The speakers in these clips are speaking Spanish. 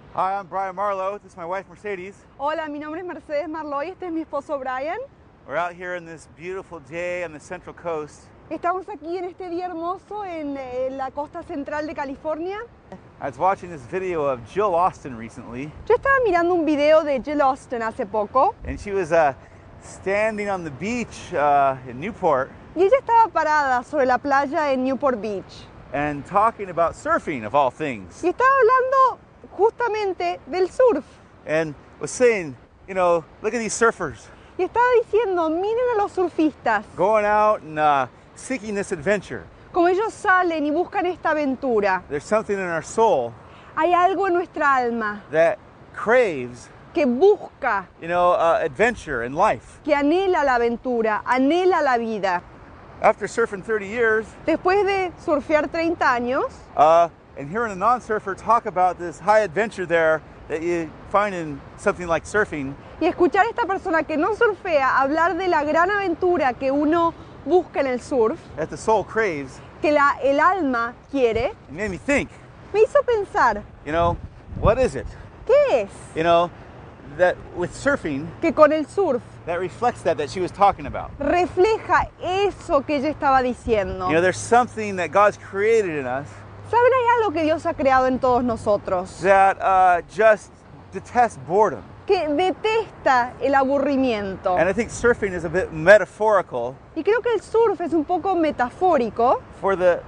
Hi, I'm Brian Marlowe. This is my wife Mercedes. Hola, mi nombre es Mercedes Marloy, este es mi esposo Brian. We're out here on this beautiful day on the Central Coast. Estamos aquí en este día hermoso en la costa central de California. I was watching this video of Jill Austin recently, Yo estaba mirando un video de Jill Austin hace poco and she was standing on the beach in Newport y ella estaba parada sobre la playa en Newport Beach and talking about surfing, of all things, y estaba hablando justamente del surf and was saying, you know, look at these surfers y estaba diciendo, miren a los surfistas, going out and seeking this adventure. como ellos salen y buscan esta aventura. There's something in our soul Hay algo en nuestra alma that craves, que busca, adventure in life. que anhela la aventura, anhela la vida. After surfing 30 years, Después de surfear 30 años, and hearing a non-surfer talk about this high adventure there that you find in something like surfing, y escuchar a esta persona que no surfea hablar de la gran aventura que uno busca en el surf, that the soul craves, que el alma quiere, it made me think, me hizo pensar, what is it? ¿qué es That with surfing, que con el surf that reflects that she was talking about. refleja eso que ella estaba diciendo? There's something that God's created in us ¿Saben? Hay algo que Dios ha creado en todos nosotros, that just detests boredom. que detesta el aburrimiento. And I think surfing is a bit metaphorical Y creo que el surf es un poco metafórico for the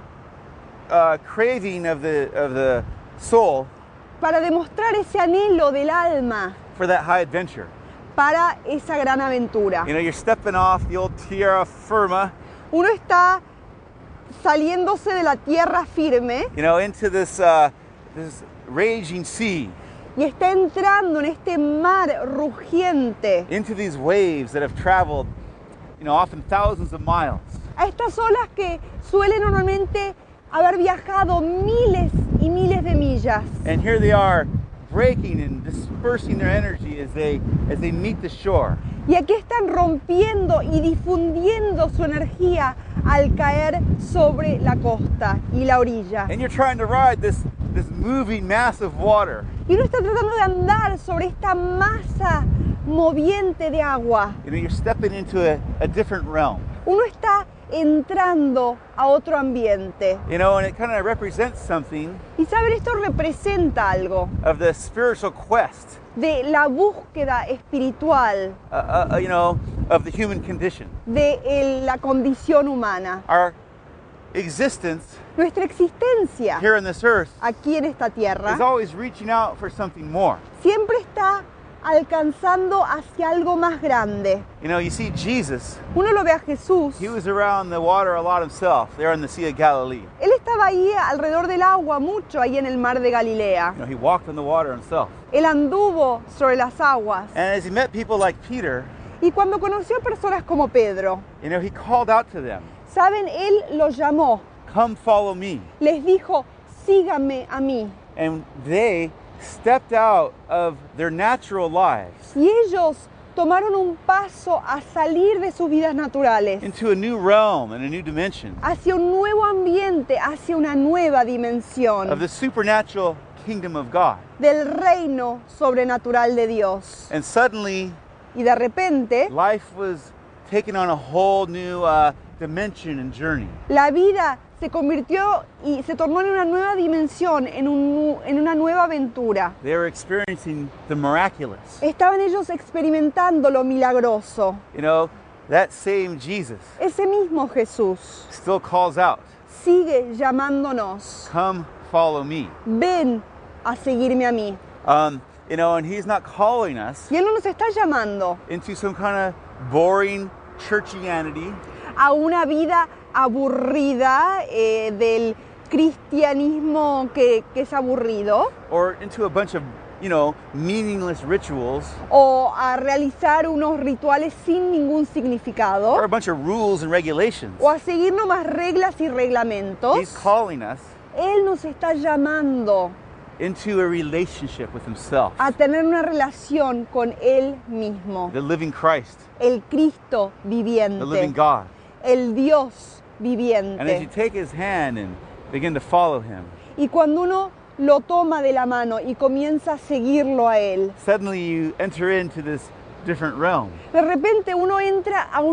craving of the soul para demostrar ese anhelo del alma for that high adventure. para esa gran aventura. You're stepping off the old tierra firma, Uno está saliéndose de la tierra firme into this raging sea, y está entrando en este mar rugiente, into these waves that have traveled, often thousands of miles. a estas olas que suelen normalmente haber viajado miles y miles de millas. And here they are, breaking and dispersing their energy as they meet the shore. Y aquí están rompiendo y difundiendo su energía al caer sobre la costa y la orilla. And you're trying to ride this moving mass of water. Y uno está tratando de andar sobre esta masa moviente de agua. You're stepping into a different realm. Uno está entrando a otro ambiente. And it kind of represents something Y saben, esto representa algo of the spiritual quest, de la búsqueda espiritual of the human condition. de la condición humana. Our existence Nuestra existencia here on this earth aquí en esta tierra is always reaching out for something more. siempre está alcanzando hacia algo más grande. You see Jesus, Uno lo ve a Jesús. he was around the water a lot himself, there in the Sea of Galilee. Él estaba ahí alrededor del agua mucho, ahí en el mar de Galilea. He walked on the water himself. Él anduvo sobre las aguas. And as he met people like Peter, Y cuando conoció a personas como Pedro, he called out to them, ¿saben? Él los llamó. "Come follow me." Les dijo, síganme a mí. And they stepped out of their natural lives Y ellos tomaron un paso a salir de sus vidas naturales, into a new realm and a new dimension hacia un nuevo ambiente, hacia una nueva of dimensión the supernatural kingdom of God. del reino sobrenatural de Dios. And suddenly, Y de repente, life was taking on a whole new dimension and journey. la vida se convirtió y se tornó en una nueva dimensión, en una nueva aventura. They were experiencing the miraculous. Estaban ellos experimentando lo milagroso. That same Jesus Ese mismo Jesús still calls out, sigue llamándonos. "Come follow me." Ven a seguirme a mí. And he's not calling us Y Él no nos está llamando into some kind of boring churchianity a una vida aburrida del cristianismo que es aburrido, or into a bunch of, meaningless rituals o a realizar unos rituales sin ningún significado, or a bunch of rules and regulations. o a seguir nomás reglas y reglamentos. He's calling us Él nos está llamando into a relationship with himself, a tener una relación con Él mismo, the living Christ, el Cristo the living viviente, God. el Dios And as you viviente. take his hand and begin to follow him, Y cuando uno lo toma de la mano y comienza a seguirlo a él. Suddenly you enter into this different realm De repente uno entra a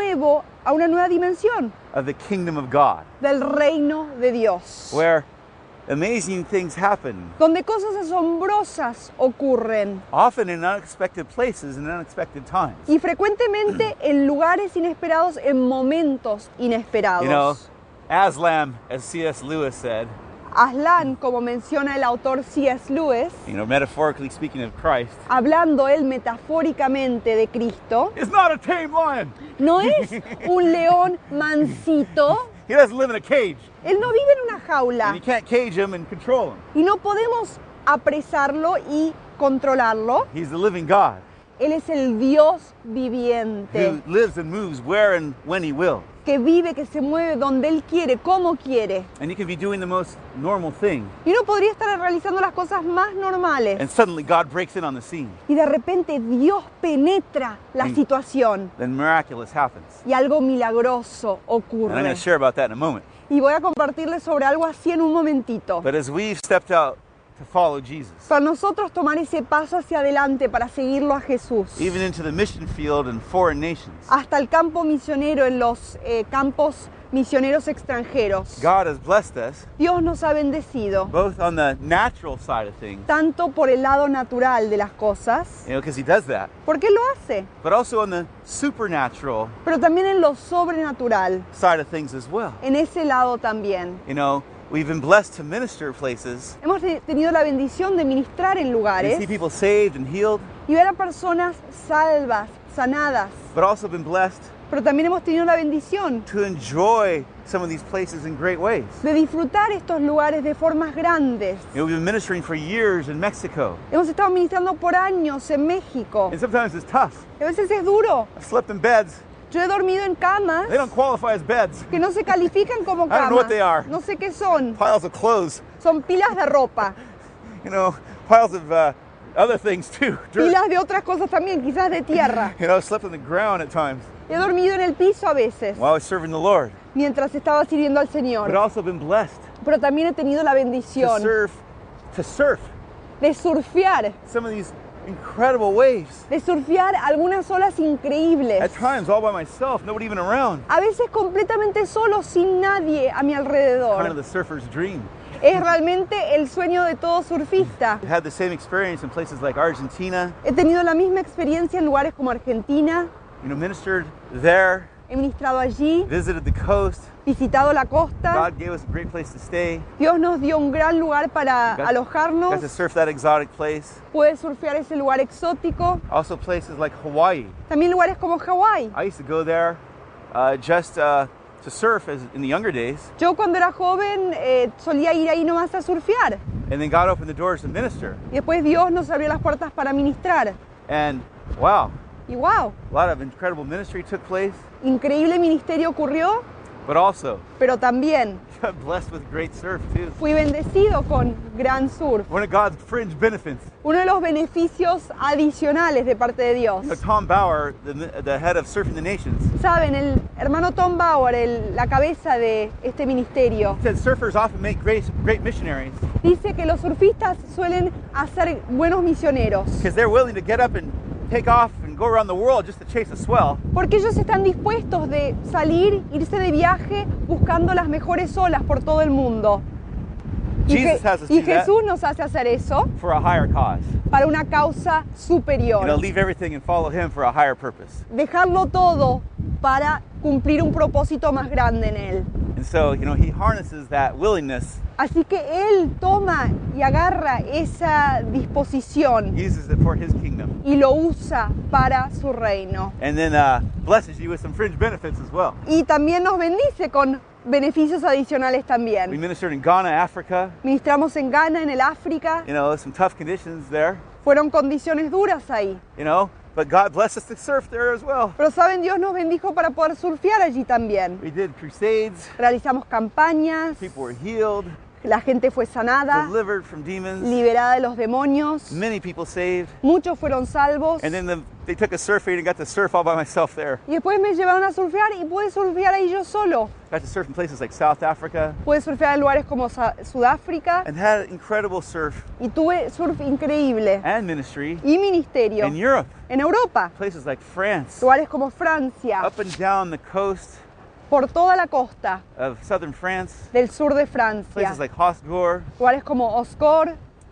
una nueva dimensión of the kingdom of God, del reino de Dios, where amazing things happen, donde cosas asombrosas ocurren often in unexpected places and unexpected times. y frecuentemente en lugares inesperados, en momentos inesperados. You know, Aslan, as C.S. Lewis said, Aslan, como menciona el autor C.S. Lewis, metaphorically speaking of Christ, hablando él metafóricamente de Cristo, is not a tame lion. no es un león mansito. He doesn't live in a cage. Él no vive en una jaula And you can't cage him and control him. y no podemos apresarlo y controlarlo. He's the living God Él es el Dios who viviente, lives and moves where and when he will. que vive, que se mueve donde Él quiere, como quiere. And you can be doing the most normal thing, Y uno podría estar realizando las cosas más normales and suddenly God breaks in on the scene. y de repente Dios penetra la Mm. situación Then miraculous happens. y algo milagroso And I'm going ocurre. to share about that in a moment. Y voy a compartirles sobre algo así en un momentito. But as we've stepped out to follow Jesus, Para nosotros tomar ese paso hacia adelante para seguirlo a Jesús, even into the mission field in foreign nations, hasta el campo misionero en los campos misioneros extranjeros, God has blessed us Dios nos ha bendecido both on the natural side of things, tanto por el lado natural de las cosas, because he does that, porque Él lo hace, but also on the supernatural pero también en lo sobrenatural, side of things as well. en ese lado también. We've been blessed to minister places Hemos tenido la bendición de ministrar en and lugares see people saved and healed, y ver a personas salvas, sanadas, but also been blessed pero también hemos tenido la bendición to enjoy some of these places in great ways. de disfrutar estos lugares de formas grandes. We've been ministering for years in Mexico, Hemos estado ministrando por años en México. and sometimes it's tough. A veces es duro. I've slept in beds. Yo he dormido en camas They don't qualify as beds. que no se califican como I don't know camas. what they are. No sé qué son. Piles of clothes, Son pilas de ropa. piles of other things too. Dirt. Pilas de otras cosas también, quizás de tierra. Slept on the ground at times He dormido en el piso a veces, while I was serving the Lord, mientras estaba sirviendo al but Señor. also been blessed Pero también he tenido la to bendición surf de surfear. some of these incredible waves. De surfear algunas olas increíbles. At times, all by myself, nobody even around. A veces completamente solo, sin nadie a mi Kind of alrededor. the surfer's dream. Es realmente el sueño de todo surfista. I had the same experience in places like Argentina. He tenido la misma experiencia en lugares como Argentina. Ministered there, He ministrado allí, visited the coast. visitado la costa. God gave us a great place to stay. Dios nos dio un gran lugar para Got to alojarnos. surf that exotic place. Pude surfear ese lugar exótico. Also places like Hawaii. También lugares como Hawái. I used to go there just to surf in the younger days. Yo cuando era joven solía ir ahí nomás a surfear. And then God opened the doors to minister. Y después Dios nos abrió las puertas para ministrar. And wow, Y wow, a lot of incredible ministry took place. increíble ministerio ocurrió, But also, pero también got blessed with great surf too. fui bendecido con gran surf. One of God's fringe benefits. Uno de los beneficios adicionales de parte de Dios. Tom Bauer, the head of Surfing the Nations, Saben, el hermano Tom Bauer, la cabeza de este ministerio, said surfers often make great missionaries dice que los surfistas suelen hacer buenos misioneros, because they're willing to get up and take off and go around the world just to chase a swell. porque ellos están dispuestos de salir, irse de viaje buscando las mejores olas por todo el mundo. Jesus has us Y do that Jesús nos hace hacer eso for a higher cause. para una causa superior. Leave everything and follow him for a higher purpose. Dejarlo todo para cumplir un propósito más grande en él. And so, he harnesses that willingness, Así que él toma y agarra esa disposición uses it for his kingdom, y lo usa para su reino. and then blesses you with some fringe benefits as well. Y también nos bendice con beneficios adicionales We también. ministered in Ghana, Africa. Ministramos en Ghana, en el África. Some tough conditions there. Fueron condiciones duras ahí. But God blessed us to surf there as well. Pero saben, Dios nos bendijo para poder surfear allí también. We did crusades. Realizamos campañas, People were healed. La gente fue sanada, delivered from demons, liberada de los demonios, many people saved. muchos fueron salvos. And then they took a surf meet and got to surf all by myself there. Y después me llevaron a surfear y pude surfear ahí yo solo. Got to surf in places like South Africa Pude surfear en lugares como Sudáfrica and had incredible surf y tuve surf increíble and ministry y ministerio in Europe. en Europa. Places like France, Lugares como Francia, up and down the coast por toda la costa of southern France. del sur de Francia. Places like Hosgor, Lugares como Osgor,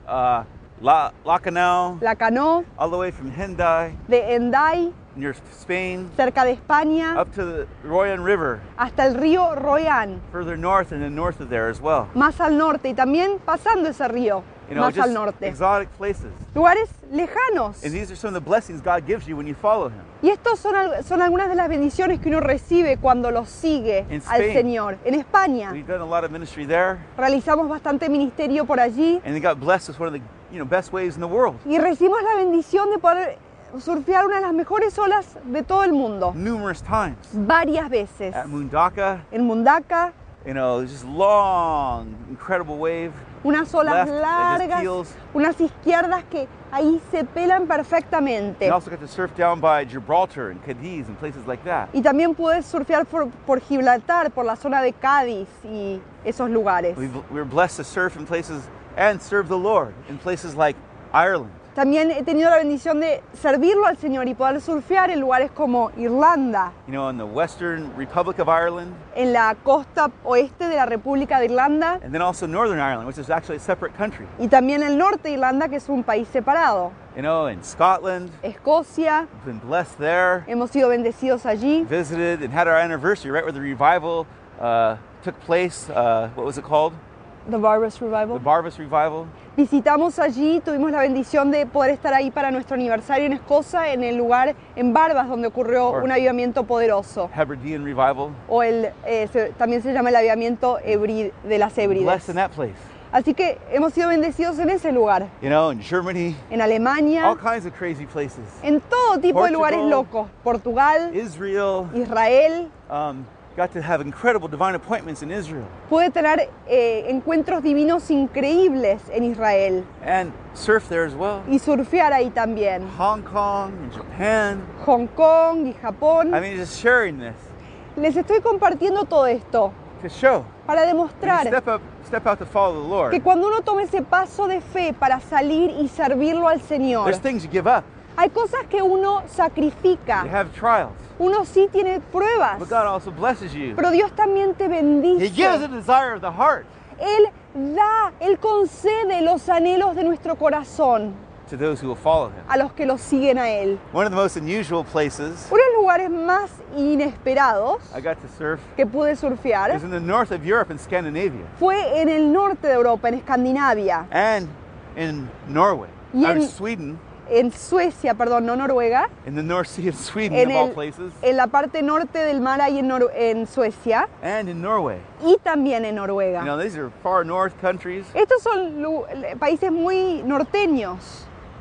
Lacanau, Lacanau, all the way from Hendaye de Hendaye, near Spain, cerca de España, up to the Royan River, hasta el río Royan, further north and then north of there as well. más al norte y también pasando ese río, más just al norte. exotic places. Lugares lejanos. And these are some of the blessings God gives you when you follow Him. Y estos son algunas de las bendiciones que uno recibe cuando lo sigue In al Spain. Señor. En España We've done a lot of ministry there, realizamos bastante ministerio por allí and they got blessed with one of the best waves in the world. y recibimos la bendición de poder surfear una de las mejores olas de todo el mundo. Numerous times. Varias veces. At Mundaka, En Mundaka, just long, incredible wave. unas olas Left, it just largas, peels. unas izquierdas que ahí se pelan perfectamente. And also got to surf down by Gibraltar and Cadiz and places like that. Y también pude surfear por Gibraltar, por la zona de Cádiz y esos lugares. We were blessed to surf in places and serve the Lord in places like Ireland, También he tenido la bendición de servirlo al Señor y poder surfear en lugares como Irlanda, in the Western Republic of Ireland, en la costa oeste de la República de Irlanda and then also Northern Ireland, which is actually a separate country. y también el norte de Irlanda, que es un país separado. In Scotland, Escocia, been blessed there, hemos sido bendecidos allí. visited and had our anniversary right where the revival took place. What was it called? The Barbers The Revival. Barvis Revival. Visitamos allí, tuvimos la bendición de poder estar ahí para nuestro aniversario en Escocia, en el lugar en Barbas donde ocurrió un avivamiento poderoso. Hebridean Revival. O también se llama el avivamiento de las Hébrides. Blessed in that place. Así que hemos sido bendecidos en ese lugar. In Germany, En Alemania, all kinds of crazy places. en todo tipo de Portugal, lugares locos. Portugal, Israel, Israel. got to have incredible divine appointments in Israel. Pude tener encuentros divinos increíbles en Israel And surf there as well. y surfear ahí también. Hong Kong and Japan. Hong Kong y Japón. Just sharing this Les estoy compartiendo todo esto to show. para When you demostrar step out to follow the Lord. que cuando uno tome ese paso de fe para salir y servirlo al Señor, There's things you give up. hay cosas que uno You sacrifica. have trials. Uno sí tiene pruebas, But God also blesses you. pero Dios también te He bendice. gives a desire of the heart Él da, Él concede los anhelos de nuestro corazón to those who will follow Him. a los que lo siguen a Él. One of the most unusual places Uno de los lugares más inesperados I got to surf que pude surfear is in the north of Europe in Scandinavia fue en el norte de Europa, en Escandinavia, and in Norway. Y en- Sweden, en Suecia, perdón, no Noruega, in the North Sea of Sweden, en, of all places, en la parte norte del mar ahí en Suecia and in Norway. y también en Noruega. These are far north countries. Estos son países muy norteños.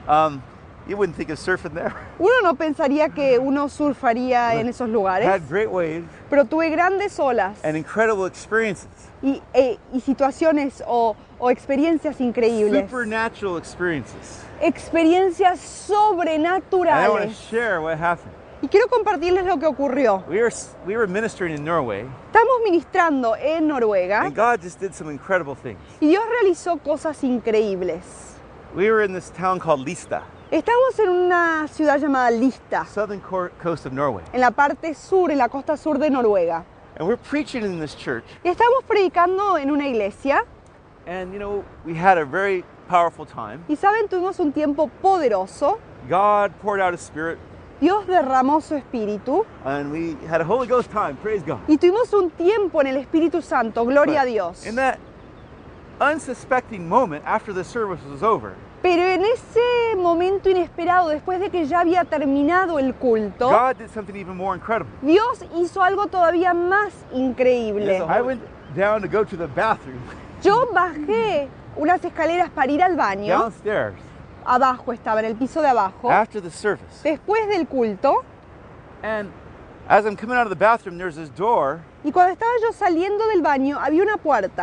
You wouldn't think of surfing there. Uno no pensaría que uno surfaría en esos lugares, Had great waves pero tuve grandes olas and incredible experiences. y situaciones o experiencias increíbles, Supernatural experiences. experiencias And I want to sobrenaturales. share what happened. Y quiero compartirles lo que ocurrió. We were ministering in Norway, Estamos ministrando en Noruega and God just did some incredible things. y Dios realizó cosas increíbles. We were in this town called Lista, Estamos en una ciudad llamada Lista, southern coast of Norway. en la parte sur, en la costa sur de Noruega. And we're preaching in this church, Y estamos predicando en una iglesia and we had a very powerful time. y saben, tuvimos un tiempo poderoso. God poured out His Spirit, Dios derramó su espíritu and we had a Holy Ghost time. Praise God. y tuvimos un tiempo en el Espíritu Santo, gloria a Dios. In that unsuspecting moment after the service was over, Pero en ese momento inesperado, después de que ya había terminado el culto, God did something even more incredible. Dios hizo algo todavía más increíble. I went down to go to the bathroom Yo bajé unas escaleras para ir al baño. downstairs Abajo estaba, en el piso de abajo. after the service. Después del culto, And as I'm coming out of the bathroom, there's this door, y cuando estaba yo saliendo del baño, había una puerta.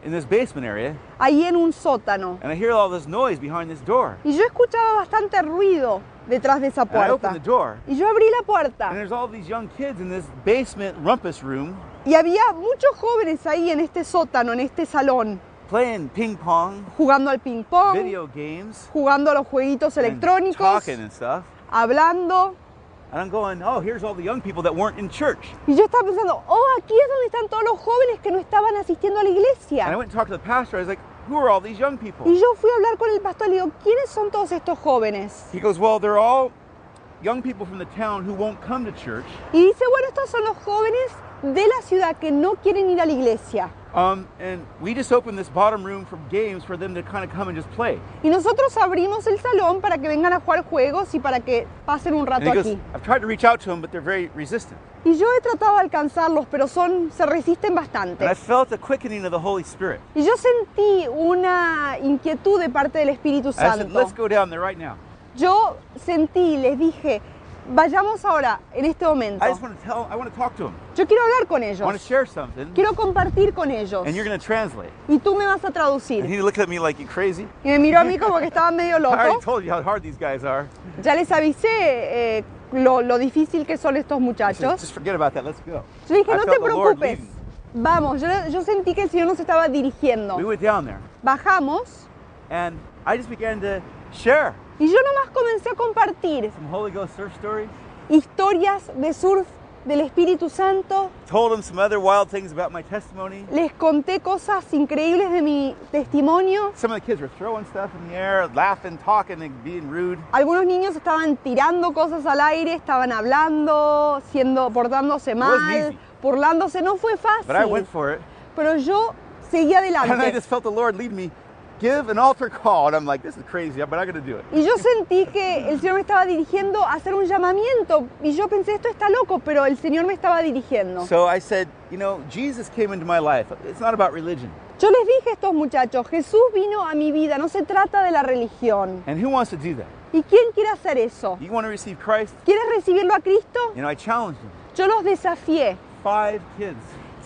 in this basement area, ahí en un sótano. and I hear all this noise behind this door. Y yo escuchaba bastante ruido detrás de esa And I open puerta. the door, Y yo abrí la and puerta there's all these young kids in this basement rumpus room y había muchos jóvenes ahí en este sótano, en este salón, playing ping pong, jugando al ping pong, video games, jugando a los jueguitos and electrónicos, talking and stuff. hablando. And I'm going, oh, here's all the young people that weren't in church. Y yo estaba pensando, oh, aquí es donde están todos los jóvenes que no estaban asistiendo a la And I iglesia. went and talked to the pastor. I was like, who are all these young people? Y yo fui a hablar con el pastor y le digo, ¿quiénes son todos estos jóvenes? He goes, well, they're all young people from the town who won't come to church. Y dice, bueno, estos son los jóvenes de la ciudad que no quieren ir a la iglesia. And we just opened this bottom room for games for them to kind of come and just play. Y nosotros abrimos el salón para que vengan a jugar juegos y para que pasen un And rato he goes, aquí. I've tried to reach out to them, but they're very resistant. Y yo he tratado de alcanzarlos, pero se resisten bastante. And I felt a quickening of the Holy Spirit. Y yo sentí una inquietud de parte del Espíritu I said, Santo. let's go down there right now. Yo sentí, les dije, vayamos ahora, en este momento. I want to talk to them. Yo quiero hablar con I ellos. want to share something. Quiero compartir con ellos. And you're going to translate. Y tú me vas a And traducir. he looked at me like, you crazy? Y me miró a mí como que estaba medio I already loco. told you how hard these guys are. Ya les avisé lo difícil que son estos I said, muchachos. just forget about that. Let's go. Yo dije, I no te felt the Lord preocupes. leading. Vamos, yo sentí que el Señor nos estaba dirigiendo. We went down there. Bajamos And I just began to share y yo nomás comencé a compartir some Holy Ghost surf stories. historias de surf del Espíritu Santo. Told them some other wild things about my testimony. Les conté cosas increíbles de mi testimonio. Some of the kids were throwing stuff in the air, laughing, talking, and being rude. Algunos niños estaban tirando cosas al aire, estaban hablando, portándose mal, easy. burlándose. No fue But I fácil, went for it. pero yo seguí And I adelante. just felt the Lord lead me, give an altar call. And I'm like, this is crazy, but I'm going to do it. Y yo sentí que el Señor me estaba dirigiendo a hacer un llamamiento. Y yo pensé, esto está loco, pero el Señor me estaba dirigiendo. So I said, you know, Jesus came into my life. It's not about religion. Yo les dije a estos muchachos, Jesús vino a mi vida, no se trata de la religión. And who wants to do that? ¿Y quién quiere hacer eso? You want to receive Christ? ¿Quieres recibirlo a Cristo? You know, I challenged them. Yo los desafié. 5 kids.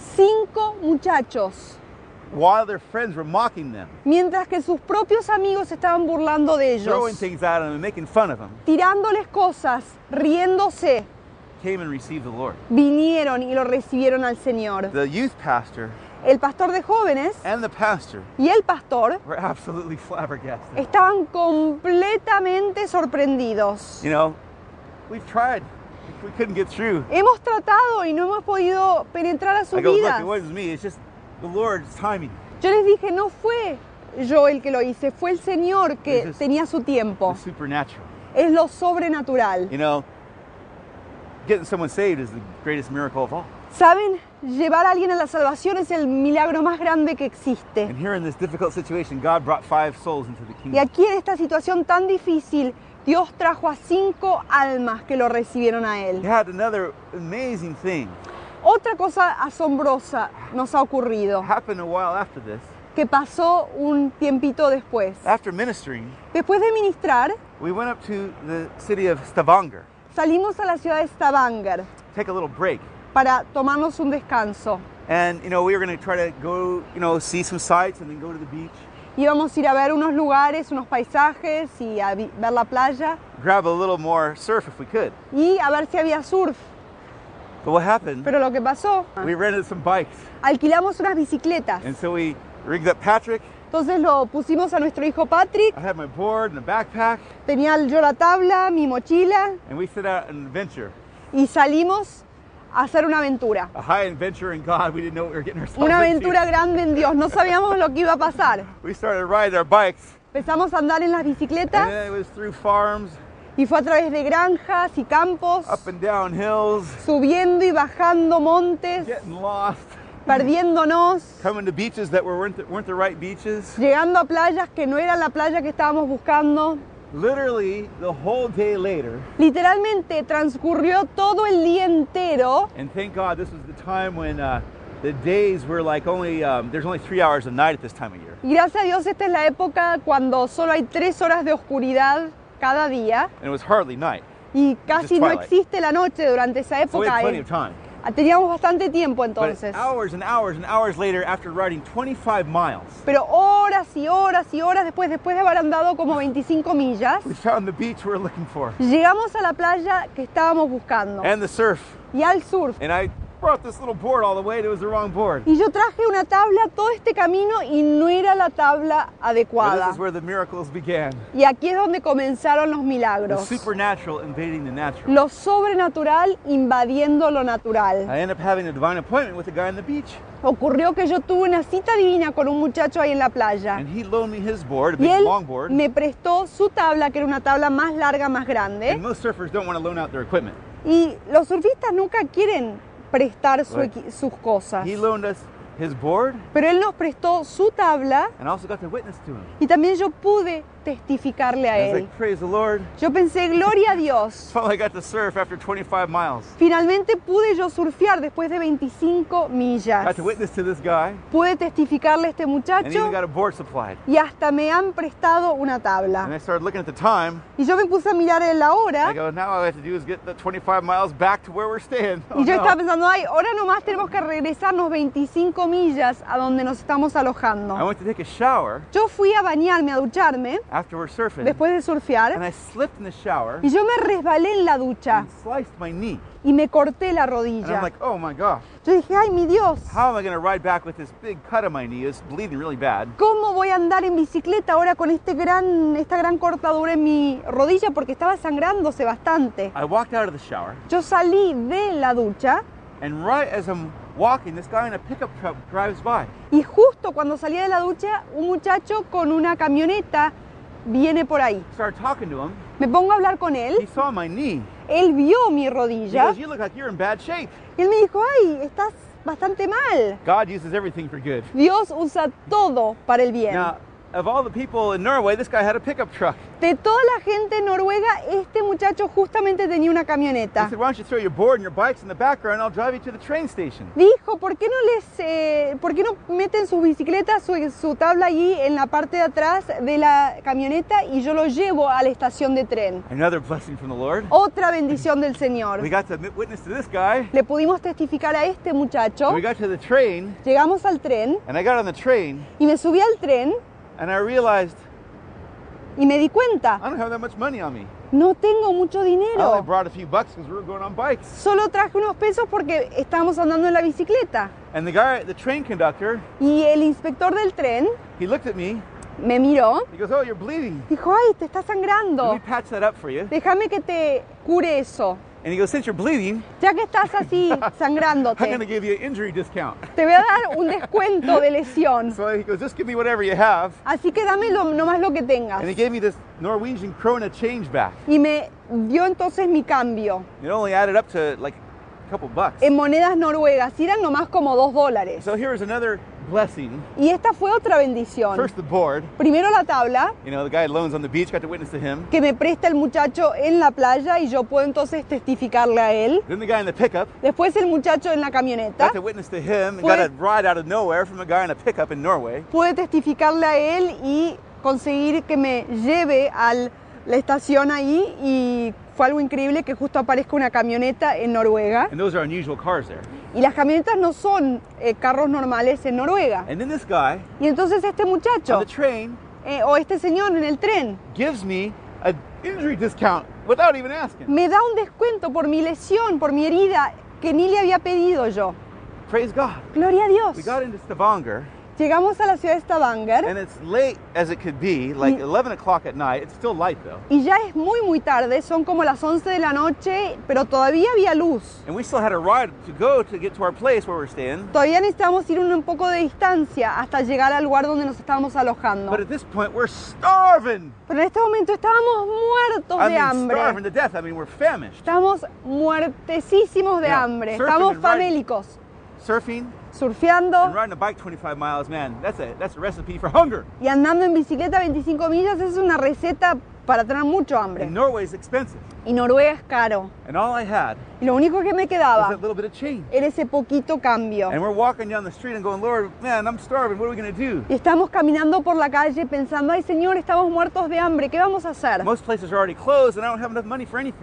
5 muchachos. While their friends were mocking them, Mientras que sus propios amigos estaban burlando de throwing ellos, things at them and making fun of them, tirándoles cosas, riéndose, came and received the Lord. vinieron y lo recibieron al Señor. The youth pastor El pastor de jóvenes and the pastor y el pastor were absolutely flabbergasted. estaban completamente sorprendidos. You know, we've tried. We couldn't get through. Hemos tratado y no hemos podido penetrar a sus I go, look, vidas. it wasn't me. It's just the Lord's timing. Yo les dije, no fue yo el que lo hice, fue el Señor que This is tenía su tiempo. The supernatural. Es lo sobrenatural. You know, getting someone saved is the greatest miracle of all. ¿Saben? Llevar a alguien a la salvación es el milagro más grande que existe. And here in this difficult situation, God brought 5 souls into the Y kingdom. aquí en esta situación tan difícil, Dios trajo a 5 almas que lo recibieron a He Él. had another amazing thing Otra cosa asombrosa nos ha ocurrido, happen a while after this. que pasó un tiempito después. After ministering, Después de ministrar, we went up to the city of Stavanger, salimos a la ciudad de Stavanger take a little break. para tomarnos un descanso. And, you know, we were going to try to go, you know, see some sights and then go to the beach, Íbamos a ir a ver unos lugares, unos paisajes y a ver la playa grab a little more surf if we could. y a ver si había surf. But what happened, Pero lo que pasó, we rented some bikes. alquilamos unas bicicletas. And so we rigged up Patrick. Entonces lo pusimos a nuestro hijo Patrick, I had my board and a backpack. tenía yo la tabla, mi mochila And we set out an adventure, y salimos a hacer una aventura. a high adventure in God. We didn't know what we were getting ourselves Una into. aventura grande en Dios, no sabíamos lo que iba a pasar. We started riding our bikes. Empezamos a andar en las And bicicletas then it was through farms, y fue a través de granjas y campos, up and down hills, subiendo y bajando montes, getting lost, perdiéndonos, coming to beaches that weren't the right beaches. llegando a playas que no eran la playa que estábamos buscando. Literally, the whole day later, Literalmente transcurrió todo el día entero and thank God this was the time when the days were like there's only 3 hours a night at this time of year. y gracias a Dios esta es la época cuando solo hay 3 horas de oscuridad cada día And it was hardly night. y casi Just no twilight. existe la noche durante esa So we época. had plenty of time. Teníamos bastante tiempo But entonces. hours and hours and hours later, after riding 25 miles, Pero horas y horas y horas después de haber andado como 25 millas, we found the beach we were looking for llegamos a la playa que estábamos buscando and the surf. y al surf. And I brought this little board all the way, and it was the wrong board. Y yo traje una tabla todo este camino y no era la tabla But adecuada. this is where the miracles began. Y aquí es donde comenzaron los The milagros. supernatural invading the natural. Lo sobrenatural invadiendo lo natural. I ended up having a divine appointment with a guy on the beach, Ocurrió que yo tuve una cita divina con un muchacho ahí en la playa. and he loaned me his board, a Y big él long board. me prestó su tabla, que era una tabla más larga, más And grande. most surfers don't want to loan out their equipment. Y los surfistas nunca quieren prestar sus cosas. He loaned us his board, Pero él nos prestó su tabla and I also got to witness to him. y también yo pude testificarle a I was él. like, praise the Lord. Yo pensé, gloria a Dios. Finally got to surf after 25 miles. Finalmente pude yo surfear después de 25 millas. Got to witness to this guy, Pude testificarle a este and muchacho even got a board supplied. y hasta me han prestado una And tabla. I started looking at the time. Y yo me puse a mirar en la hora I go, now all I have to do is get the 25 miles back to where we're staying. Oh, y yo no. estaba pensando, ay, ahora nomás tenemos que regresarnos 25 millas a donde nos estamos I alojando. went to take a shower Yo fui a bañarme, a ducharme, after we're surfing, después de and surfear, I slipped in the shower y yo me resbalé en la ducha and sliced my knee. y me corté la And I'm rodilla. like, oh my gosh, Yo dije, ay, mi Dios, how am I going to ride back with this big cut on my knee? It's bleeding really bad. ¿cómo voy a andar en bicicleta ahora con esta gran cortadura en mi rodilla? Porque estaba sangrándose bastante. I walked out of the shower, Yo salí de la ducha and right as I'm walking, this guy in a pickup truck drives by. y justo cuando salí de la ducha, un muchacho con una camioneta viene por ahí. Started talking to him. Me pongo a hablar con He él, saw my knee. él vio mi He rodilla goes, you look like you're in bad shape. y él me dijo, ay, estás bastante mal. God uses everything for good. Dios usa todo para el bien. Now, of all the people in Norway, this guy had a pickup truck. De toda la gente noruega, este muchacho justamente tenía una He camioneta. said, why don't you throw your board and your bikes in the background? I'll drive you to the train station. Dijo, ¿por qué no meten sus bicicletas, su tabla allí en la parte de atrás de la camioneta y yo lo llevo a la estación de tren? Another blessing from the Lord. Otra bendición del Señor. We got to witness to this guy. Le pudimos testificar a este muchacho. We got to the train, Llegamos al tren and I got on the train, y me subí al tren and I realized y me di cuenta, I don't have that much money on me. no tengo mucho I only dinero. brought a few bucks because we were going on bikes. Solo traje unos pesos porque estábamos andando en la bicicleta. And the guy, the train conductor, Y el inspector del tren he looked at me. me miró, He goes, oh, you're bleeding. dijo, ay, te está Let sangrando. me patch that up for you. Déjame que te cure eso. And he goes, since you're bleeding, Ya que estás así I'm going to sangrándote, give you an injury discount. te voy a dar un descuento de lesión. So he goes, just give me whatever you have. Así que dame nomás lo que tengas. And he gave me this Norwegian krona change back. Y me dio entonces mi cambio It only added up to like a couple bucks. en monedas noruegas. Y eran nomás como $2. So here's another blessing. Y esta fue otra bendición. First, the board. Primero la tabla, You know, the guy loans on the beach, got to witness to him. que me presta el muchacho en la playa y yo puedo entonces testificarle a él. Then the guy in the pickup, Después el muchacho en la camioneta. got to witness to him and Fue- got a ride out of nowhere from a guy in a pickup in Norway. Pude testificarle a él y conseguir que me lleve a la estación ahí y fue algo increíble que justo aparezca una camioneta en Noruega. And those are unusual cars there. Y las camionetas no son carros normales en Noruega. And then this guy Y entonces este on muchacho the train o este señor en el tren gives me an injury discount without even asking. me da un descuento por mi lesión, por mi herida que ni le había pedido yo. Praise God. Gloria a Dios. We got into Stavanger, Llegamos a la ciudad de Stavanger and it's late as it could be, like 11 o'clock at night. It's still light though. y ya es muy tarde, son como las 11 de la noche, pero todavía había luz. And we still had a ride to go to get to our place where we're staying. Todavía necesitamos ir un poco de distancia hasta llegar al lugar donde nos estábamos alojando. But at this point, we're starving. Pero en este momento estábamos muertos I de mean, hambre. starving to death. I mean, we're famished. Estamos muertecísimos de Yeah, hambre. surfing Estamos and riding. famélicos. Surfing Surfeando and riding a bike 25 miles, man, that's a recipe for hunger. y andando en bicicleta 25 millas es una receta para tener mucho hambre. And Norway is expensive. Y Noruega es caro. And all I had Y lo único que me was quedaba that little bit of change. era ese poquito cambio. And we're walking down the street and going, Lord, man, I'm starving. What are we going to do? Y estamos caminando por la calle pensando, ay Señor, estamos muertos de hambre, ¿qué vamos a hacer? Most places are already closed and I don't have enough money for anything.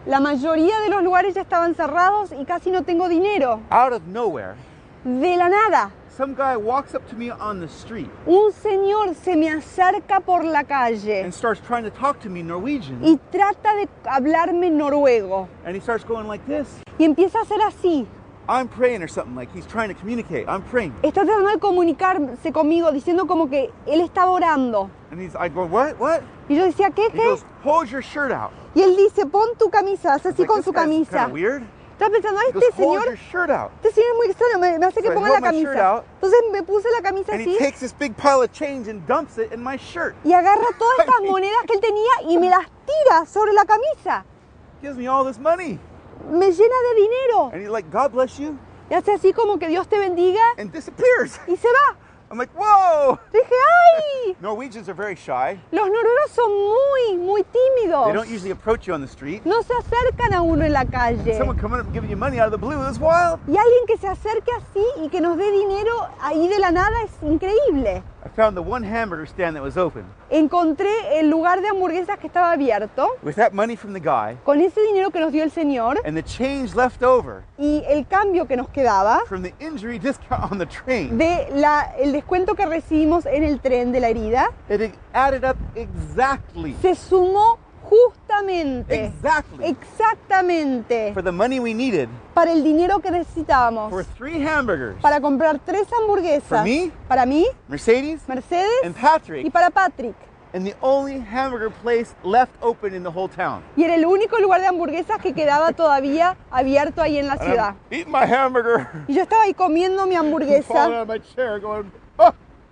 La mayoría de los lugares ya estaban cerrados y casi no tengo dinero. Out of nowhere, De la nada, some guy walks up to me on the street un señor se me acerca por la calle and starts trying to talk to me in Norwegian. y trata de hablarme noruego. And he starts going like this. Y empieza a hacer así. I'm praying or something, like he's trying to communicate. I'm praying. Está tratando de comunicarse conmigo, diciendo como que él estaba orando. And I go, what? Y yo decía, ¿qué? He goes, hold your shirt out. Y él dice, pon tu camisa, hace I was así like, con this su guy's camisa. kind of weird. Estaba pensando, He goes, este hold señor your shirt out. es muy extraño, me hace que So I ponga held la my shirt camisa. out. Entonces me puse la camisa And he así takes this big pile of change and dumps it in my shirt. y agarra todas estas monedas que él tenía y me las tira sobre la camisa. Gives me all this money. Me llena de dinero. And he's like, God bless you. Y hace así como que Dios te bendiga And disappears. y se va. I'm like, whoa. Dije, ¡ay! Norwegians are very shy. Los noruegos son muy They don't tímidos. usually approach you on the street. No se acercan a uno en la calle. Someone coming up and giving you money out of the blue is wild. Y alguien que se acerque así y que nos dé dinero ahí de la nada es increíble. I found the one hamburger stand that was open. Encontré el lugar de hamburguesas que estaba abierto, With that money from the guy con ese dinero que nos dio el Señor and the change left over y el cambio que nos quedaba from the injury discount on the train, de el descuento que recibimos en el tren de la herida, it added up exactly se sumó justamente, exactamente for the money we needed para el dinero que necesitábamos for 3 hamburgers. para comprar 3 hamburguesas For me? para mí, Mercedes Mercedes and y Patrick, para Patrick. and the only hamburger place left open in the whole town. Y era el único lugar de hamburguesas que quedaba todavía abierto ahí en la And ciudad. I'm eating my hamburger, Y yo estaba ahí comiendo mi falling hamburguesa out of my chair, going, oh,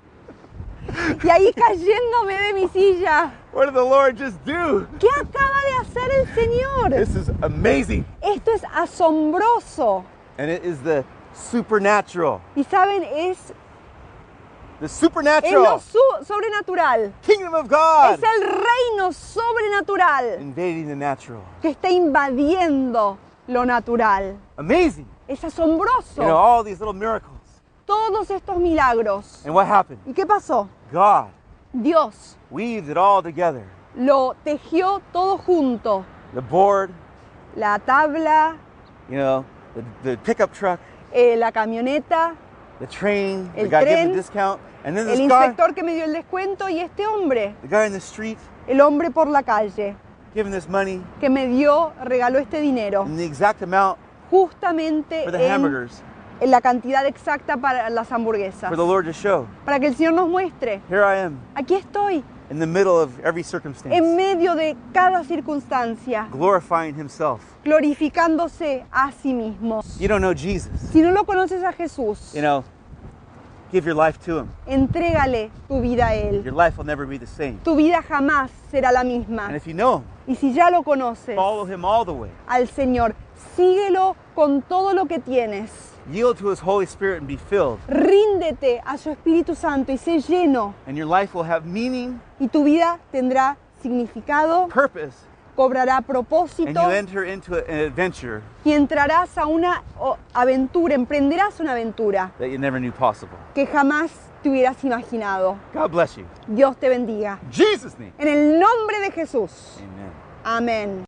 y ahí cayéndome de mi silla. what did the Lord just do? ¿Qué acaba de hacer el Señor? This is amazing. Esto es asombroso. And it is the supernatural. Y saben, es The lo supernatural sobrenatural. kingdom of God Es el reino sobrenatural invading the natural. que está invadiendo lo natural. Amazing. Es You know, asombroso. all these little miracles. Todos estos milagros. And what happened? ¿Y qué pasó? God Dios weaved it all together. lo tejió todo junto. The board, La tabla, you know, the pickup truck, la camioneta, the train, the El guy giving tren, the discount, and then el this guy, inspector que me dio el descuento y este hombre, the guy in the street el hombre por la calle, giving this money que me dio, regaló este dinero and the exact amount justamente for the hamburgers en la cantidad exacta para las hamburguesas, for the Lord to show. para que el Señor nos muestre. Here I am Aquí estoy, in the middle of every en circumstance, medio de cada circunstancia, glorifying Himself. glorificándose a sí mismo. You don't know Jesus. Si no lo conoces a Jesús, You know, give your life to Him. entrégale tu vida a Él. Your life will never be the same. Tu vida jamás será la And misma. if you know Him, Y si ya lo conoces, follow Him all the way. al Señor, síguelo con todo lo que tienes. Yield to His Holy Spirit and be filled. Ríndete a su Espíritu Santo y sé lleno. And your life will have meaning, Y tu vida tendrá significado, purpose, cobrará and propósito you enter into an adventure y entrarás a una aventura, emprenderás una aventura that you never knew possible. que jamás te hubieras imaginado. God bless you. Dios te bendiga. In Jesus' name. En el nombre de Jesús. Amen. Amén.